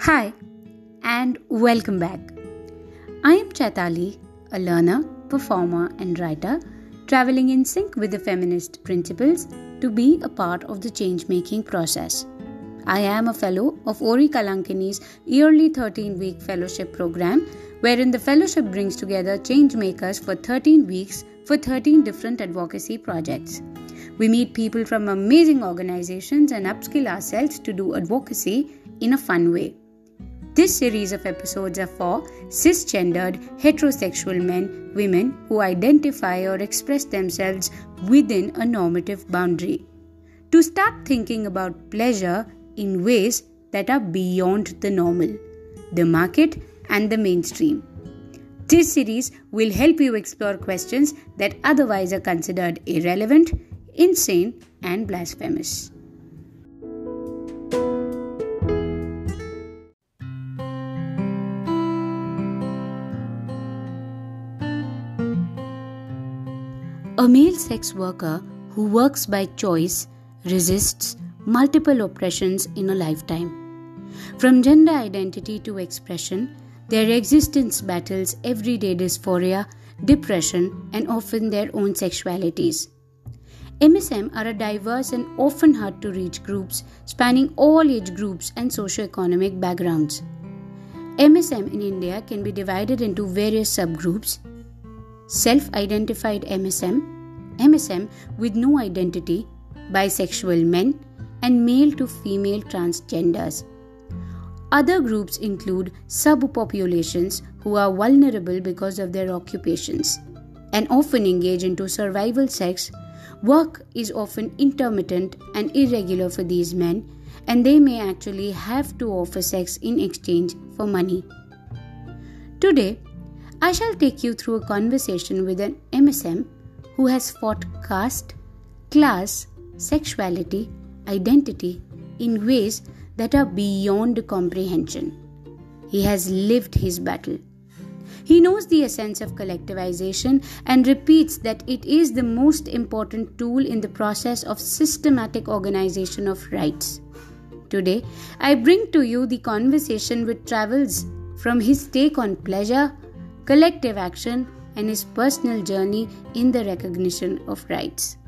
Hi and welcome back. I am Chaitali, a learner, performer, and writer traveling in sync with the feminist principles to be a part of the change making process. I am a fellow of Ori Kalankini's yearly 13-week fellowship program, wherein the fellowship brings together change makers for 13 weeks for 13 different advocacy projects. We meet people from amazing organizations and upskill ourselves to do advocacy in a fun way. This series of episodes are for cisgendered, heterosexual men, women who identify or express themselves within a normative boundary. To start thinking about pleasure in ways that are beyond the normal, the market, and the mainstream. This series will help you explore questions that otherwise are considered irrelevant, insane, and blasphemous. A male sex worker who works by choice resists multiple oppressions in a lifetime. From gender identity to expression, their existence battles everyday dysphoria, depression, and often their own sexualities. MSM are a diverse and often hard to reach groups spanning all age groups and socio-economic backgrounds. MSM in India can be divided into various subgroups: self-identified MSM with no identity, bisexual men, and male to female transgenders. Other groups include subpopulations who are vulnerable because of their occupations and often engage into survival sex. Work is often intermittent and irregular for these men, and they may actually have to offer sex in exchange for money. Today, I shall take you through a conversation with an MSM who has fought caste, class, sexuality, identity in ways that are beyond comprehension. He has lived his battle. He knows the essence of collectivization and repeats that it is the most important tool in the process of systematic organization of rights. Today, I bring to you the conversation which travels from his take on pleasure, collective action, and his personal journey in the recognition of rights.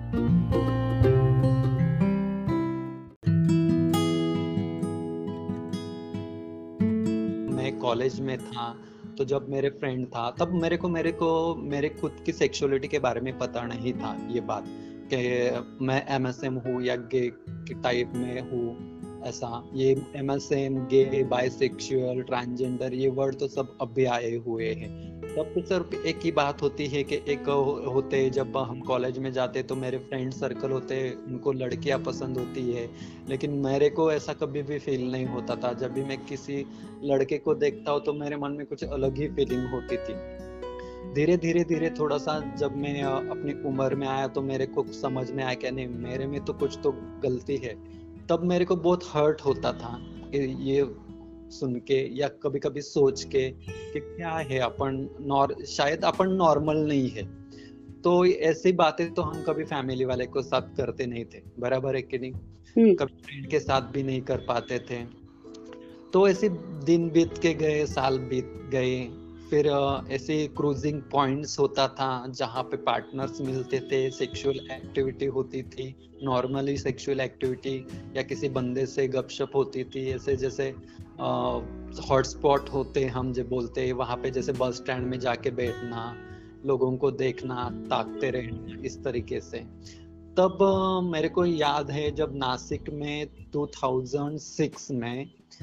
मैं college में था तो जब मेरे friend था तब मेरे को मेरे खुद की सेक्सुअलिटी के बारे में पता नहीं था ये बात कि मैं एमएसएम हूँ या गे टाइप में हूँ. ऐसा ये एमएसएम, गे, बाइसेक्सुअल, ट्रांसजेंडर ये वर्ड तो सब अभी आए हुए हैं. तब तो सिर्फ एक ही बात होती है कि एक होते जब हम कॉलेज में जाते तो मेरे फ्रेंड सर्कल होते, उनको लड़कियां पसंद होती है, लेकिन मेरे को ऐसा कभी भी फील नहीं होता था. जब भी मैं किसी लड़के को देखता हूँ तो मेरे मन में कुछ अलग ही फीलिंग होती थी. धीरे थोड़ा सा जब मैं अपनी उम्र में आया तो मेरे को समझ में आया कि नहीं, मेरे में तो कुछ तो गलती है. तब मेरे को बहुत हर्ट होता था कि ये सुन के या कभी कभी सोच के कि क्या है शायद अपन नॉर्मल नहीं है. तो ऐसी बातें तो हम कभी फैमिली वाले को साथ करते नहीं थे, बराबर है कि नहीं. कभी फ्रेंड के साथ भी नहीं कर पाते थे. तो ऐसे दिन बीत के गए, साल बीत गए. फिर ऐसे क्रूजिंग पॉइंट्स होता था जहाँ पे पार्टनर्स मिलते थे, सेक्सुअल एक्टिविटी होती थी, नॉर्मली सेक्सुअल एक्टिविटी या किसी बंदे से गपशप होती थी. ऐसे जैसे हॉटस्पॉट होते हम जो बोलते, वहाँ पे जैसे बस स्टैंड में जाके बैठना, लोगों को देखना, ताकते रहना, इस तरीके से. तब मेरे को याद है जब नासिक में 2006 में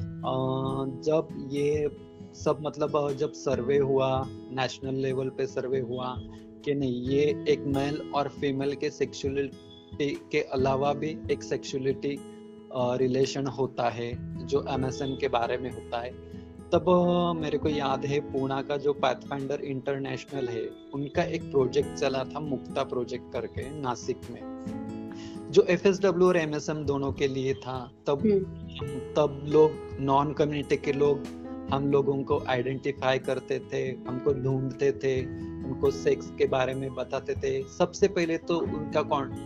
जब ये सब जब सर्वे हुआ, नेशनल लेवल पे सर्वे हुआ कि नहीं, ये एक मेल और फीमेल के सेक्सुअलिटी के अलावा भी एक सेक्सुअलिटी रिलेशन होता है जो एमएसएम के बारे में होता है. तब मेरे को याद है पूना का जो पाथफाइंडर इंटरनेशनल है, उनका एक प्रोजेक्ट चला था, मुक्ता प्रोजेक्ट करके नासिक में, जो एफएसडब्ल्यू और एमएसएम दोनों के लिए था. तब लोग नॉन कम्युनिटी के लोग हम लोगों को आइडेंटिफाई करते थे, हमको ढूंढते थे, उनको सेक्स के बारे में बताते थे. सबसे पहले तो उनका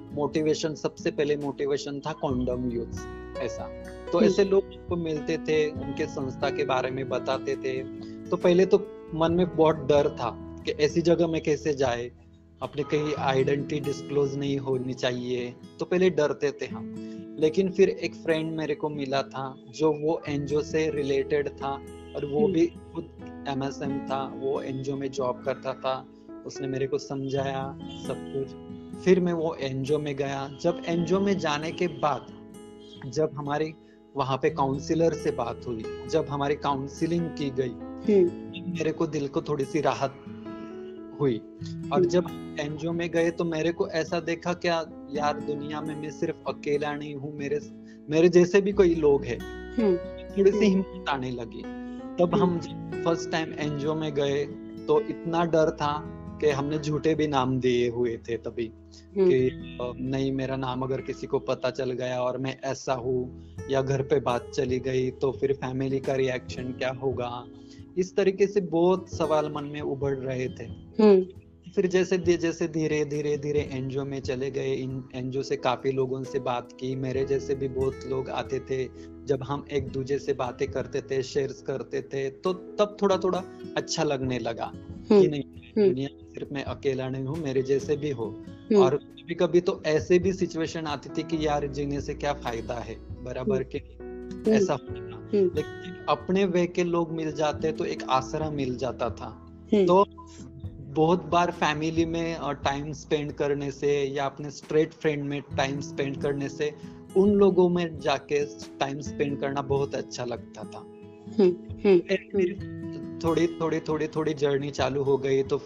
मोटिवेशन, सबसे पहले मोटिवेशन था कॉन्डोम यूज, ऐसा। तो ऐसे लोग को मिलते थे, उनके संस्था के बारे में बताते थे। तो पहले तो मन में बहुत डर था कि ऐसी जगह में कैसे जाए, अपने कहीं आइडेंटिटी डिस्क्लोज नहीं होनी चाहिए, तो पहले डरते थे हम। लेकिन फिर एक फ्रेंड मेरे को मिला था जो वो एनजीओ से रिलेटेड था, और वो भी खुद एमएसएम था, वो एनजीओ में जॉब करता था। उसने मेरे को समझाया सब कुछ। फिर मैं वो एनजीओ में गया। जब एनजीओ में जाने के बाद, जब हमारी वहां पे काउंसलर से बात हुई, जब हमारी काउंसलिंग की गई, मेरे को दिल को थोड़ी सी राहत हुई। और जब एनजीओ में गए तो मेरे को ऐसा देखा क्या यार, दुनिया में मैं सिर्फ अकेला नहीं हूँ, मेरे जैसे भी कोई लोग हैं। थोड़ी सी हिम्मत आने लगी। तब हम फर्स्ट टाइम एनजीओ में गए तो इतना डर था कि हमने झूठे भी नाम दिए हुए थे तभी, कि नहीं, मेरा नाम अगर किसी को पता चल गया और मैं ऐसा हूँ, या घर पे बात चली गई तो फिर फैमिली का रिएक्शन क्या होगा। इस तरीके से बहुत सवाल मन में उभर रहे थे। फिर जैसे धीरे धीरे एनजीओ में चले गए, इन एनजीओ से काफी लोगों से बात की, मेरे जैसे भी बहुत लोग आते थे। जब हम एक दूसरे से बातें करते थे, शेयर्स करते थे, तो तब थोड़ा थोड़ा अच्छा लगने लगा कि नहीं, दुनिया में सिर्फ मैं अकेला नहीं हूँ, मेरे जैसे भी हो। और कभी कभी तो ऐसे भी सिचुएशन आती थी कि यार जीने से क्या फायदा है, बराबर के ऐसा होता। लेकिन अपने वे के लोग मिल जाते तो एक आसरा मिल जाता था। तो बहुत बार फैमिली में टाइम स्पेंड करने से, या अपने स्ट्रेट फ्रेंड में टाइम स्पेंड करने से, उन लोगों में जाके टाइम स्पेंड करना बहुत अच्छा लगता था। थोड़ी जर्नी चालू हो गई, तो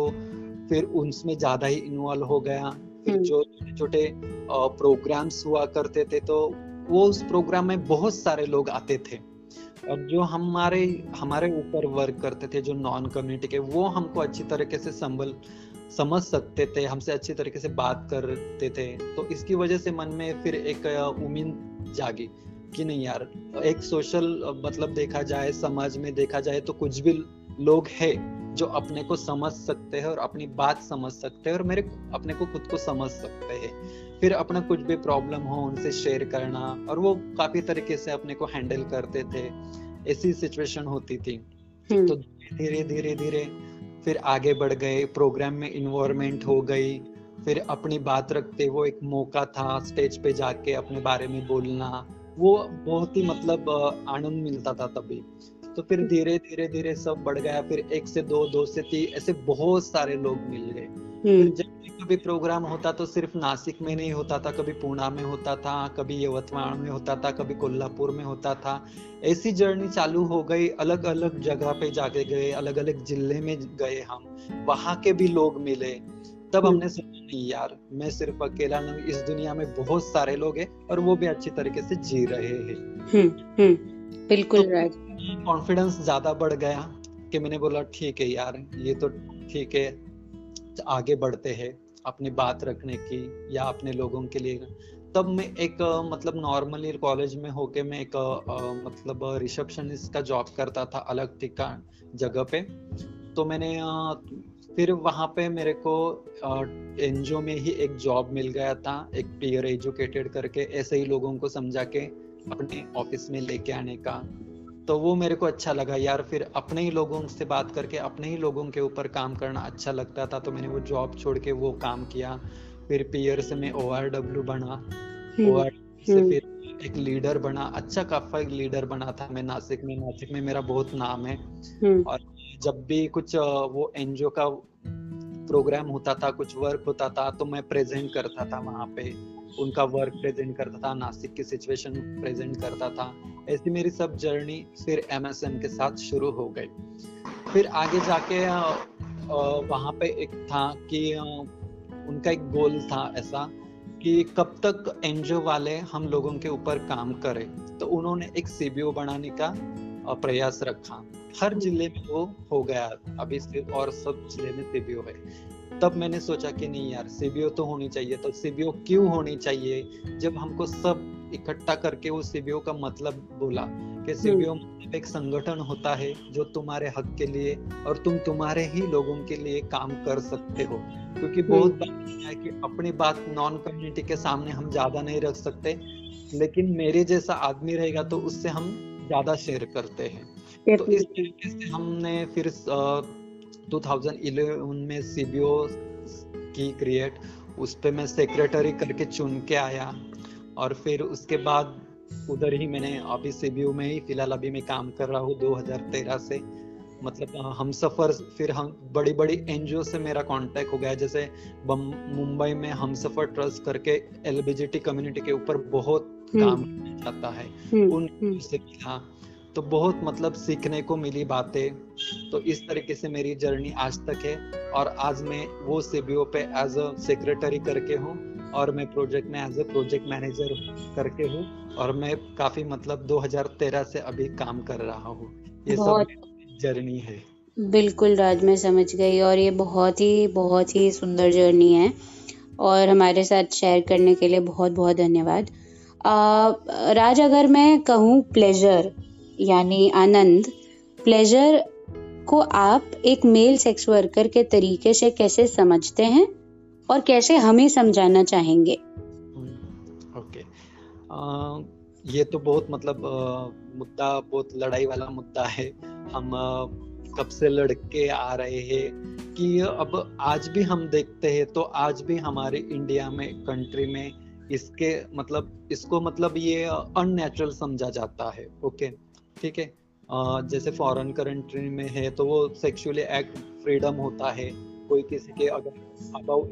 फिर उनमें ज्यादा ही इन्वॉल्व हो गया। फिर जो छोटे प्रोग्राम्स हुआ करते थे, तो वो उस प्रोग्राम में बहुत सारे लोग आते थे, और जो हमारे ऊपर वर्क करते थे, जो नॉन कम्युनिटी के, वो हमको अच्छी तरीके से समझ सकते थे, हमसे अच्छी तरीके से बात करते थे। तो इसकी वजह से मन में फिर एक उम्मीद जागी कि नहीं यार, एक सोशल मतलब देखा जाए, समाज में देखा जाए, तो कुछ भी लोग हैं जो अपने को समझ सकते हैं और अपनी बात समझ सकते हैं, और मेरे अपने को खुद को समझ सकते हैं। फिर अपना कुछ भी प्रॉब्लम हो उनसे शेयर करना, और वो काफी तरीके से अपने को हैंडल करते थे। ऐसी सिचुएशन होती थी। तो धीरे फिर आगे बढ़ गए, प्रोग्राम में इन्वॉल्वमेंट हो गई। फिर अपनी बात रखते, वो एक मौका था स्टेज पे जाके अपने बारे में बोलना, वो बहुत ही मतलब आनंद मिलता था तभी। तो फिर धीरे सब बढ़ गया। फिर 1 से 2, 2 से 3, ऐसे बहुत सारे लोग मिल गए। फिर जब कभी प्रोग्राम होता तो सिर्फ नासिक में नहीं होता था, कभी पुणे में होता था, कभी यवतमाळ में होता था, कभी कोल्हापुर में होता था। ऐसी जर्नी चालू हो गई। अलग अलग जगह पे जाके गए, अलग अलग जिले में गए, हम वहां के भी लोग मिले। तब हमने सोचा नहीं यार, मैं सिर्फ अकेला नहीं, इस दुनिया में बहुत सारे लोग हैं, और वो भी अच्छी तरीके से जी रहे हैं। बिल्कुल राज। कॉन्फिडेंस ज्यादा बढ़ गया कि मैंने बोला ठीक है यार, ये तो ठीक है, आगे बढ़ते हैं अपनी बात रखने की या अपने लोगों के लिए। तब मैं एक मतलब नॉर्मली कॉलेज में होके मैं एक मतलब रिसेप्शनिस्ट का जॉब करता था अलग ठिकान जगह पे। तो मैंने फिर वहाँ पे मेरे को एनजीओ में ही एक जॉब मिल गया था, एक पीयर एजुकेटेड करके, ऐसे ही लोगों को समझा के अपने ऑफिस में लेके आने का। तो वो मेरे को अच्छा लगा यार, फिर अपने ही लोगों से बात करके अपने ही लोगों के ऊपर काम करना अच्छा लगता था। तो मैंने वो जॉब छोड़ के वो काम किया। फिर पीयर से मैं ORW बना, ORW से फिर एक लीडर बना, अच्छा काफी लीडर बना था मैं नासिक में मेरा बहुत नाम है। और जब भी कुछ वो एनजीओ का प्रोग्राम होता था, कुछ वर्क होता था, तो मैं प्रेजेंट करता था वहाँ पे, उनका वर्क प्रेजेंट करता था, नासिक की सिचुएशन प्रेजेंट करता था। ऐसी मेरी सब जर्नी फिर MSM के साथ शुरू हो गई। फिर आगे जाके वहाँ पे एक था कि उनका एक गोल था ऐसा कि कब तक एनजीओ वाले हम लोगों के ऊपर काम करें। तो उन्होंने एक CBO बनाने का प्रयास रखा। हर जिले में वो हो गया अभी से, और सब जिले में CBO है। तब मैंने सोचा कि नहीं यार, CBO तो होनी चाहिए। तो CBO क्यों होनी चाहिए? जब हमको सब इकट्ठा करके वो CBO का मतलब बोला कि CBO एक संगठन होता है जो तुम्हारे हक के लिए और तुम तुम्हारे ही लोगों के लिए काम कर सकते हो, क्योंकि बहुत बार है कि अपनी बात नॉन कम्युनिटी के सामने हम ज्यादा नहीं रख सकते, लेकिन मेरे जैसा आदमी रहेगा तो उससे हम ज्यादा शेयर करते हैं। तो इस तरीके से हमने फिर 2011 में सीबीओ की क्रिएट, उस पे मैं सेक्रेटरी करके चुन के आया, और फिर उसके बाद उधर ही मैंने अभी सीबीओ में ही फिलहाल अभी मैं काम कर रहा हूँ 2013 से। मतलब हम सफर, फिर हम बड़ी बड़ी एनजीओ से मेरा कांटेक्ट हो गया, जैसे मुंबई में हम सफर ट्रस्ट करके एलबीजीटी कम्युनिटी के ऊपर बहुत काम किया जाता है, उन से मिला, तो बहुत मतलब सीखने को मिली बातें। तो इस तरीके से मेरी जर्नी आज तक है, और आज मैं वो सीबीओ पे एज अ सेक्रेटरी करके हूँ, और मैं प्रोजेक्ट में एज अ प्रोजेक्ट मैनेजर करके हूँ, और मैं काफी मतलब 2013 से अभी काम कर रहा हूँ। ये सब जर्नी है। बिल्कुल राज, मैं समझ गई, और ये बहुत ही सुंदर जर्नी है, और हमारे साथ शेयर करने के लिए बहुत बहुत धन्यवाद। राज, अगर मैं कहूँ प्लेजर यानी आनंद, प्लेजर को आप एक मेल सेक्स वर्कर के तरीके से कैसे समझते हैं और कैसे हमें समझाना चाहेंगे? ओके, ये तो बहुत मतलब मुद्दा, बहुत लड़ाई वाला मुद्दा है। हम कब से लड़के आ रहे हैं कि अब आज भी हम देखते हैं तो आज भी हमारे इंडिया में, कंट्री में इसके मतलब इसको मतलब ये अननेचुरल समझा जाता है। ओके, ठीक है। जैसे फॉरेन कंट्री में है तो वो सेक्सुअली एक्ट फ्रीडम होता है, कोई किसी के अगर अबाउ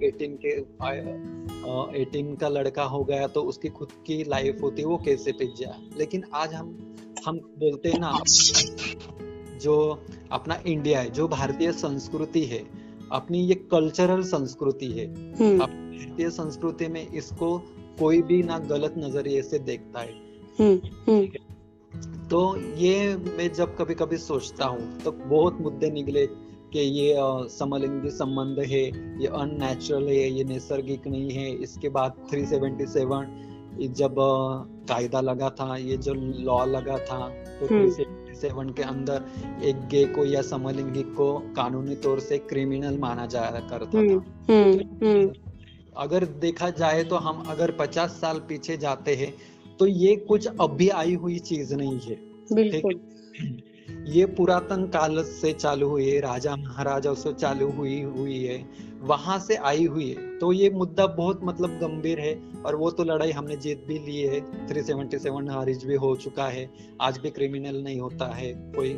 18 का लड़का हो गया तो उसकी खुद की लाइफ होती है, वो कैसे पिट जाए। लेकिन आज हम बोलते हैं ना, जो अपना इंडिया है, जो भारतीय संस्कृति है, अपनी ये कल्चरल संस्कृति है, भारतीय संस्कृति में इसको कोई भी ना गलत नजरिए से देखता है। तो ये मैं जब कभी कभी सोचता हूँ तो बहुत मुद्दे निकले कि ये समलिंगी संबंध है, ये अननेचुरल है, ये नैसर्गिक नहीं है। इसके बाद 377 जब कायदा लगा था, ये जो लॉ लगा था, तो 377 के अंदर एक गे को या समलिंगी को कानूनी तौर से क्रिमिनल माना जाया करता था। अगर देखा जाए तो हम अगर 50 साल पीछे जाते हैं तो ये कुछ अभी आई हुई चीज नहीं है। बिल्कुल, ये पुरातन काल से चालू हुई है, राजा महाराजा से चालू हुई है, वहां से आई हुई है। तो ये मुद्दा बहुत मतलब गंभीर है, और वो तो लड़ाई हमने जीत भी ली है। 377 खारिज भी हो चुका है, आज भी क्रिमिनल नहीं होता है कोई।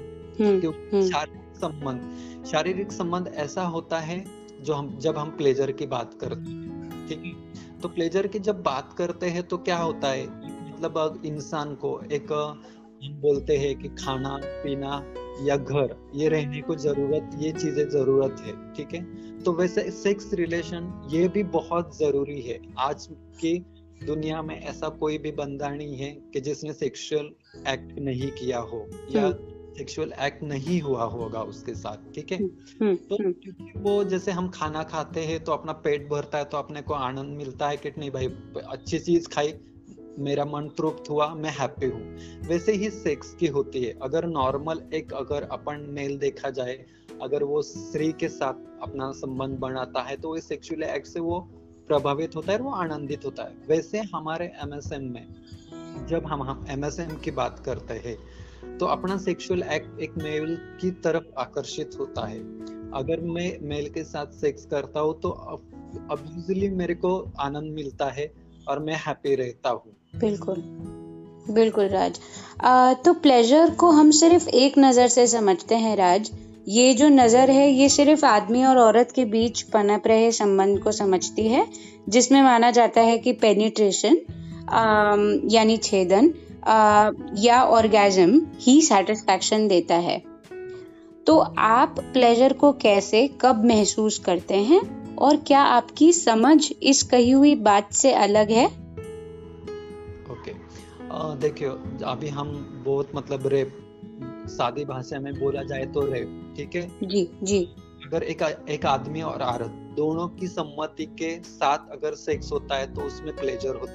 शारीरिक संबंध ऐसा होता है जो जब हम प्लेजर की बात करते हैं, ठीक है। तो प्लेजर की जब बात करते हैं तो क्या होता है, मतलब इंसान को एक हम बोलते हैं कि खाना पीना या घर, ये रहने को जरूरत, ये चीजें जरूरत है, ठीक है। तो वैसे सेक्स रिलेशन ये भी बहुत जरूरी है। आज की दुनिया में ऐसा कोई भी बंदा नहीं है कि जिसने सेक्सुअल एक्ट नहीं किया हो या सेक्सुअल एक्ट नहीं हुआ होगा उसके साथ, ठीक है। तो वो जैसे हम खाना खाते हैं तो अपना पेट भरता है तो अपने को आनंद मिलता है कि नहीं भाई अच्छी चीज खाई, मेरा मन तृप्त हुआ, मैं हैप्पी हूँ। वैसे ही सेक्स की होती है। अगर नॉर्मल एक अगर अपन मेल देखा जाए, अगर वो स्त्री के साथ अपना संबंध बनाता है तो वो सेक्सुअल एक्ट से वो प्रभावित होता है, वो आनंदित होता है। वैसे हमारे एमएसएम में जब हम एमएसएम की बात करते हैं तो अपना सेक्सुअल एक्ट एक मेल की तरफ आकर्षित होता है। अगर मैं मेल के साथ सेक्स करता हूँ तो ऑब्वियसली मेरे को आनंद मिलता है और मैं हैप्पी रहता हूँ। बिल्कुल राज। तो प्लेजर को हम सिर्फ एक नजर से समझते हैं राज। ये जो नजर है ये सिर्फ आदमी और औरत के बीच पनप रहे संबंध को समझती है, जिसमें माना जाता है कि पेनिट्रेशन यानी छेदन या ऑर्गेज्म ही सेटिस्फैक्शन देता है। तो आप प्लेजर को कैसे, कब महसूस करते हैं, और क्या आपकी समझ इस कही हुई बात से अलग है? ओके, देखियो, अभी हम बहुत मतलब रेप, सादी भाषा में बोला जाए तो रेप, ठीक है जी। अगर एक आदमी और औरत दोनों की सम्मति के साथ अगर सेक्स होता है तो उसमें प्लेजर होता है,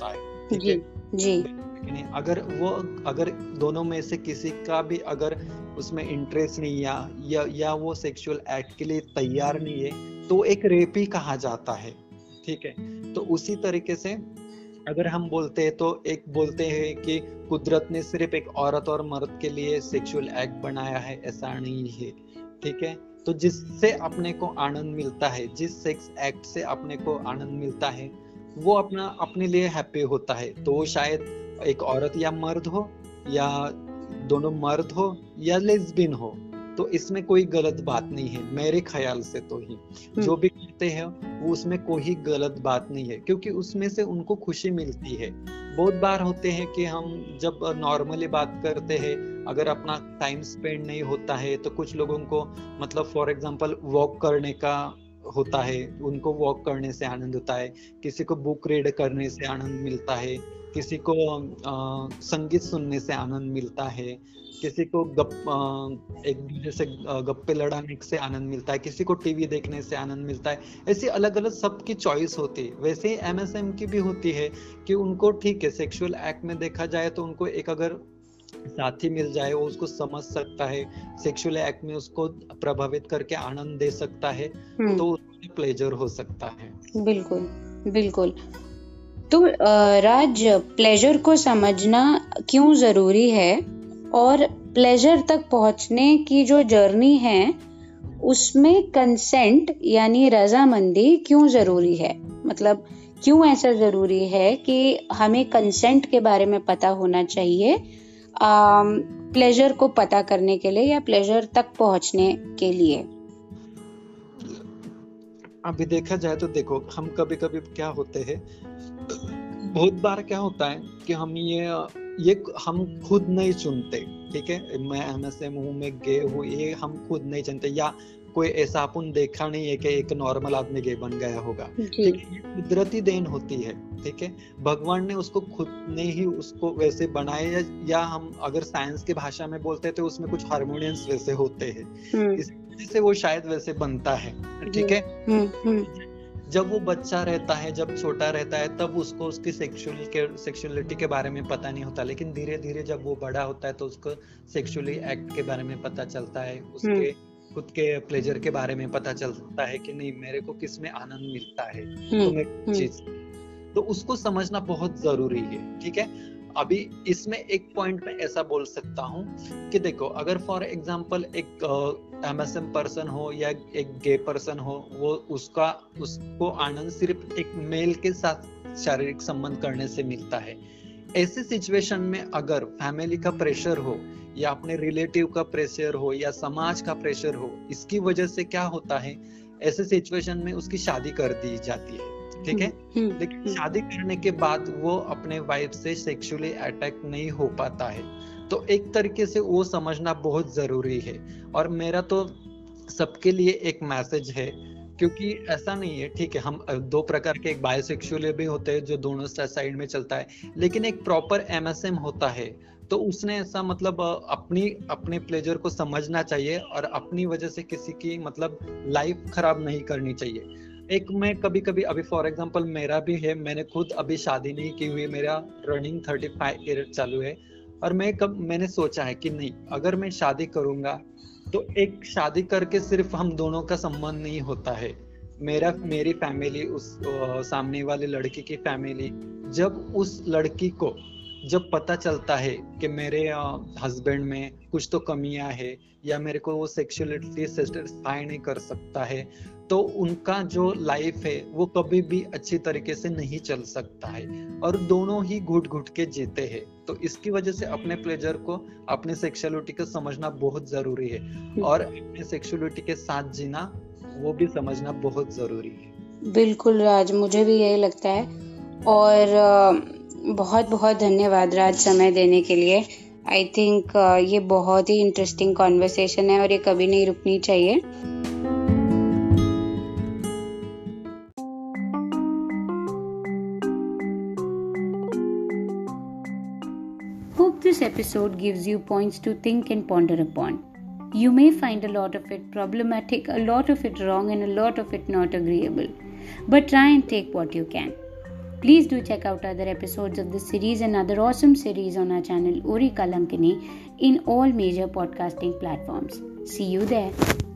ठीक जी है जी कि नहीं? अगर दोनों में से किसी का भी अगर उसमें इंटरेस्ट नहीं या वो सेक्सुअल एक्ट के लिए तैयार नहीं है तो एक रेप ही कहा जाता है, ठीक है। तो उसी तरीके से अगर हम बोलते हैं तो एक बोलते हैं कि कुदरत ने सिर्फ एक औरत और मर्द के लिए सेक्सुअल एक्ट बनाया है, ऐसा नहीं है, ठीक है। तो जिससे अपने को आनंद मिलता है, जिस सेक्स एक्ट से अपने को आनंद मिलता है, वो अपने लिए हैप्पी होता है। तो वो शायद एक औरत या मर्द हो, या दोनों मर्द हो, या लेस्बियन हो, तो इसमें कोई गलत बात नहीं है मेरे ख्याल से। तो ही जो भी करते हैं वो उसमें कोई गलत बात नहीं है, क्योंकि उसमें से उनको खुशी मिलती है। बहुत बार होते हैं कि हम जब नॉर्मली बात करते हैं, अगर अपना टाइम स्पेंड नहीं होता है तो कुछ लोगों को मतलब फॉर एग्जांपल वॉक करने का होता है, उनको वॉक करने से आनंद होता है, किसी को बुक रीड करने से आनंद मिलता है, किसी को संगीत सुनने से आनंद मिलता है, किसी को एक दूसरे से गप्पे लड़ाने से आनंद मिलता है, किसी को टीवी देखने से आनंद मिलता है। ऐसी अलग अलग सबकी चॉइस होती है। वैसे ही एमएसएम की भी होती है कि उनको ठीक है सेक्सुअल एक्ट में देखा जाए तो उनको एक अगर साथी मिल जाए, वो उसको समझ सकता है, सेक्सुअल एक्ट में उसको प्रभावित करके आनंद दे सकता है, तो उसमें प्लेजर हो सकता है। बिल्कुल बिल्कुल। तो राज, प्लेजर को समझना क्यों जरूरी है और प्लेजर तक पहुंचने की जो जर्नी है उसमें कंसेंट यानी रजामंदी क्यों जरूरी है? मतलब क्यों ऐसा जरूरी है कि हमें कंसेंट के बारे में पता होना चाहिए प्लेजर को पता करने के लिए या प्लेजर तक पहुंचने के लिए? अभी देखा जाए तो देखो, हम कभी कभी क्या होते हैं, बहुत बार क्या होता है कि हम ये हम खुद नहीं चुनते, ठीक है। मैं एमएसएम हूँ, मैं गे हूँ, ये हम खुद नहीं चुनते, या कोई ऐसा अपन देखा नहीं है कि एक नॉर्मल आदमी गे बन गया होगा, ठीक है। ये कुदरती देन होती है, ठीक है। भगवान ने उसको खुद ने ही उसको वैसे बनाया, या हम अगर साइंस की भाषा में बोलते तो उसमें कुछ हार्मोनियंस वैसे होते हैं, इस वजह से वो शायद वैसे बनता है, ठीक है। जब वो बच्चा रहता है, जब छोटा रहता है, तब उसको उसकी सेक्सुअलिटी के बारे में पता नहीं होता, लेकिन धीरे धीरे जब वो बड़ा होता है तो उसको सेक्सुअली एक्ट के बारे में पता चलता है, उसके खुद के प्लेजर के बारे में पता चलता है कि नहीं मेरे को किस में आनंद मिलता है, तो मेरे चीज, तो उसको समझना बहुत जरूरी है, ठीक है। अभी इसमें एक पॉइंट में ऐसा बोल सकता हूँ कि देखो, अगर फॉर एग्जांपल एक एमएसएम पर्सन हो या एक गे पर्सन हो, वो उसको आनंद सिर्फ एक मेल के साथ शारीरिक संबंध करने से मिलता है। ऐसे सिचुएशन में अगर फैमिली का प्रेशर हो, या अपने रिलेटिव का प्रेशर हो, या समाज का प्रेशर हो, इसकी वजह से क्या होता है, ऐसे सिचुएशन में उसकी शादी कर दी जाती है, ठीक है। लेकिन शादी करने के बाद वो अपने वाइफ से सेक्सुअली अटैक नहीं हो पाता है, तो एक तरीके से वो समझना बहुत जरूरी है। और मेरा तो सबके लिए एक मैसेज है, क्योंकि ऐसा नहीं है, ठीक है, हम दो प्रकार के, एक बायोसेक्सुअल भी होते हैं जो दोनों साइड में चलता है, लेकिन एक प्रॉपर एमएसएम होता है, तो उसने ऐसा मतलब अपने प्लेजर को समझना चाहिए और अपनी वजह से किसी की मतलब लाइफ खराब नहीं करनी चाहिए। एक मैं कभी कभी, अभी फॉर एग्जांपल मेरा भी है, मैंने खुद अभी शादी नहीं की हुई, मेरा रनिंग 35 ईयर चालू है, और मैंने सोचा है कि नहीं, अगर मैं शादी करूंगा तो एक शादी करके सिर्फ हम दोनों का संबंध नहीं होता है, मेरी फैमिली, उस सामने वाले लड़की की फैमिली, जब उस लड़की को जब पता चलता है कि मेरे हस्बैंड में कुछ तो कमियां है, या मेरे को वो सेक्सुअलिटी सेटिस्फाई नहीं कर सकता है, तो उनका जो लाइफ है वो कभी भी अच्छी तरीके से नहीं चल सकता है, और दोनों ही घुट घुट के जीते हैं। तो इसकी वजह से अपने प्लेजर को, अपने सेक्सुअलिटी को समझना बहुत जरूरी है, और अपने सेक्सुअलिटी के साथ जीना वो भी समझना बहुत जरूरी है। बिल्कुल राज, मुझे भी यही लगता है। और बहुत बहुत धन्यवाद राज समय देने के लिए। आई थिंक ये बहुत ही इंटरेस्टिंग कॉन्वर्सेशन है और ये कभी नहीं रुकनी चाहिए। Hope this episode gives you points to think and ponder upon. You may find a lot of it problematic, a lot of it wrong, and a lot of it not agreeable. But try and take what you can. Please do check out other episodes of this series and other awesome series on our channel Ori Kalankini in all major podcasting platforms. See you there.